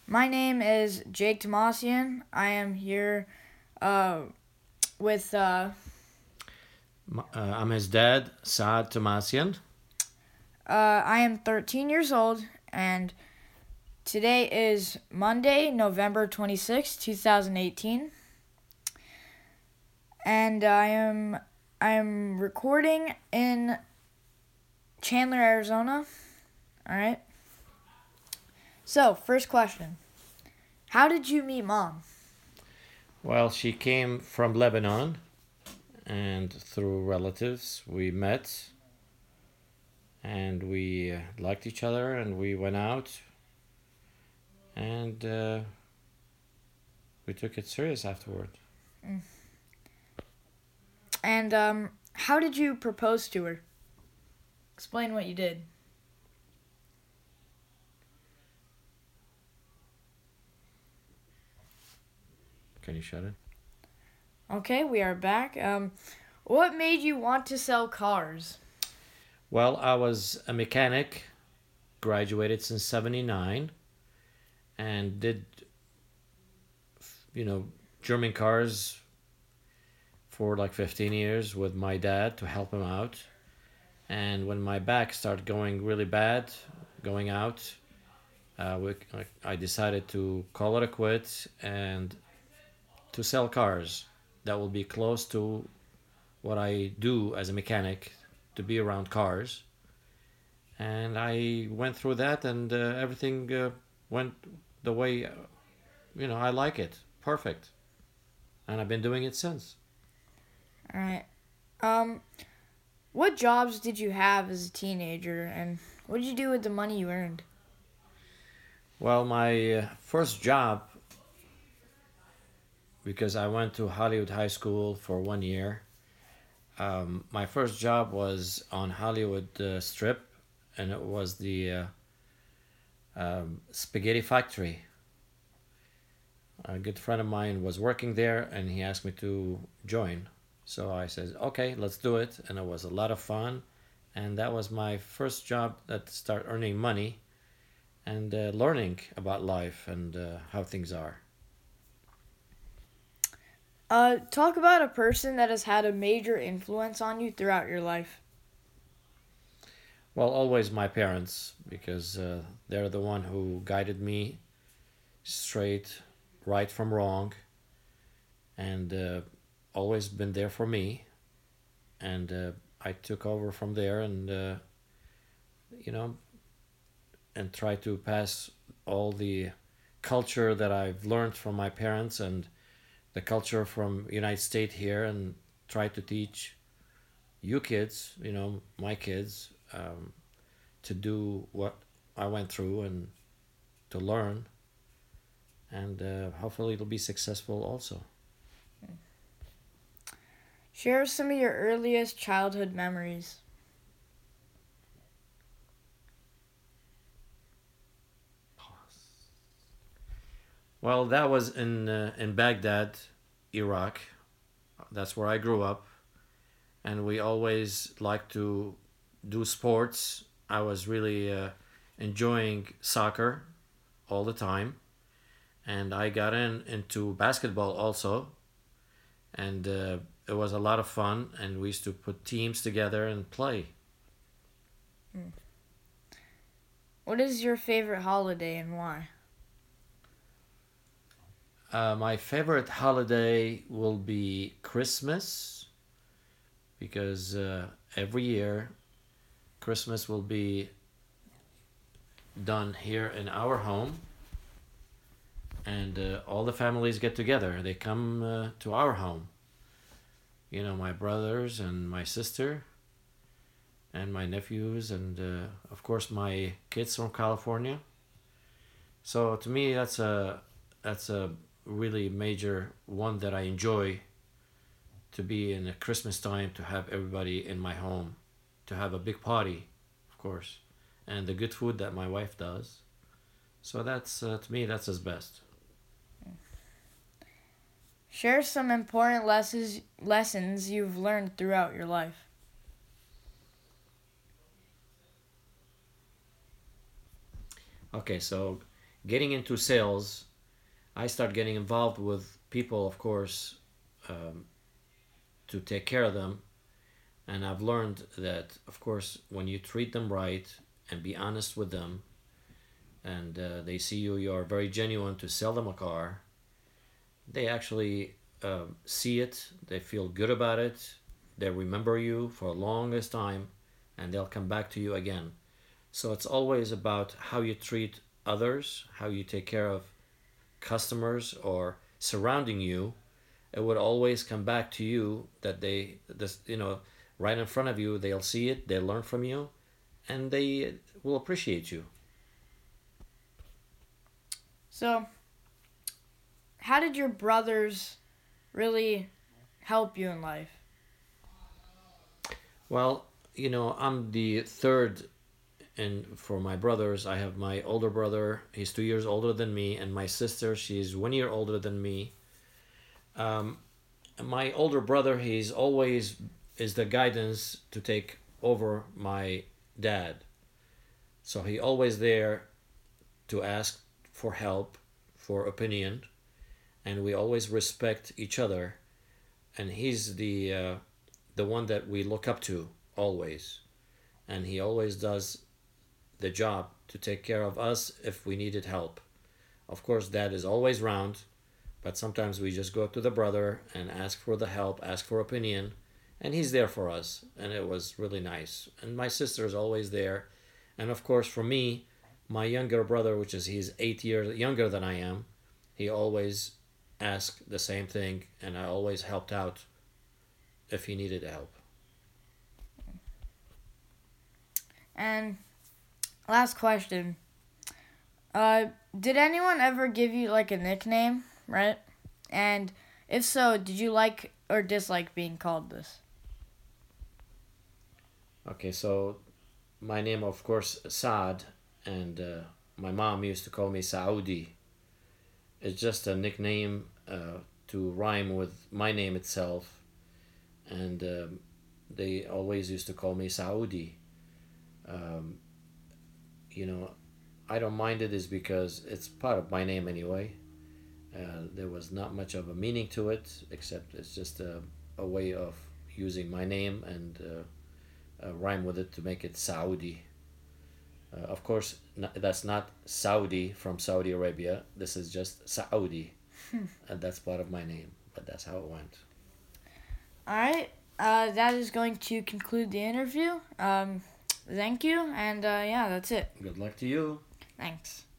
My name is Jake Tomasian. I am here uh, with. I'm his dad, Saad Tomasian. I am 13 years old, and today is Monday, November 26th, 2018. And I am recording in Chandler, Arizona. All right. So, first question: how did you meet Mom? Well, she came from Lebanon, and through relatives, we met and we liked each other, and we went out and we took it serious afterward. And how did you propose to her? Explain what you did. Can you shut it? Okay, we are back. What made you want to sell cars? Well, I was a mechanic, graduated since 79, and did, you know, German cars for like 15 years with my dad to help him out. And when my back started going really bad, going out, I decided to call it a quit and to sell cars that will be close to what I do as a mechanic, to be around cars. And I went through that, and everything went the way I like it. Perfect. And I've been doing it since. All right. Um, what jobs did you have as a teenager, and what did you do with the money you earned? Well, my first job, because I went to Hollywood High School for 1 year. My first job was on Hollywood Strip, and it was the spaghetti factory. A good friend of mine was working there, and he asked me to join. So I said, "Okay, let's do it," and it was a lot of fun. And that was my first job that start earning money and learning about life and how things are. Talk about a person that has had a major influence on you throughout your life. Well, always my parents, because they're the one who guided me straight, right from wrong, and always been there for me. And I took over from there, and you know, and try to pass all the culture that I've learned from my parents and the culture from United States here, and try to teach you kids, my kids, to do what I went through and to learn, and hopefully it'll be successful also. Share some of your earliest childhood memories. Well, that was in Baghdad, Iraq. That's where I grew up, and we always liked to do sports. I was really enjoying soccer all the time, and I got into basketball also, and it was a lot of fun. And we used to put teams together and play. What is your favorite holiday and why? My favorite holiday will be Christmas, because every year Christmas will be done here in our home, and all the families get together. They come to our home. My brothers and my sister and my nephews, and of course my kids from California. So to me, that's a really major one that I enjoy, to be in the Christmas time, to have everybody in my home, to have a big party, of course, and the good food that my wife does. So that's to me that's his best. Share some important lessons you've learned throughout your life. Okay, so getting into sales, I start getting involved with people, of course, um, to take care of them. And I've learned that, of course, when you treat them right and be honest with them, and they see you are very genuine to sell them a car, they actually see it, they feel good about it, they remember you for the longest time, and they'll come back to you again. So it's always about how you treat others, how you take care of customers or surrounding you. It would always come back to you that right in front of you, they'll see it, they'll learn from you, and they will appreciate you. So, how did your brothers really help you in life? Well, I'm the third, and for my brothers, I have my older brother. He's 2 years older than me, and my sister. She's 1 year older than me. Um, my older brother, he's always is the guidance to take over my dad. So he always there to ask for help, for opinion, and we always respect each other. And he's the one that we look up to always, and he always does the job to take care of us if we needed help. Of course, dad is always round, but sometimes we just go to the brother and ask for the help, ask for opinion, and he's there for us, and it was really nice. And my sister is always there, and of course for me, my younger brother, which is he's 8 years younger than I am, he always asked the same thing, and I always helped out if he needed help. And last question. Did anyone ever give you like a nickname, right? And if so, did you like or dislike being called this? Okay, so my name, of course, Saad, and my mom used to call me Saudi. It's just a nickname to rhyme with my name itself, and they always used to call me Saudi. Um, you know, I don't mind it is because it's part of my name anyway. There was not much of a meaning to it, except it's just a way of using my name and rhyme with it to make it Saudi. Of course, that's not Saudi from Saudi Arabia. This is just Saudi, and that's part of my name. But that's how it went. All right. That is going to conclude the interview. Thank you, and yeah, that's it. Good luck to you. Thanks.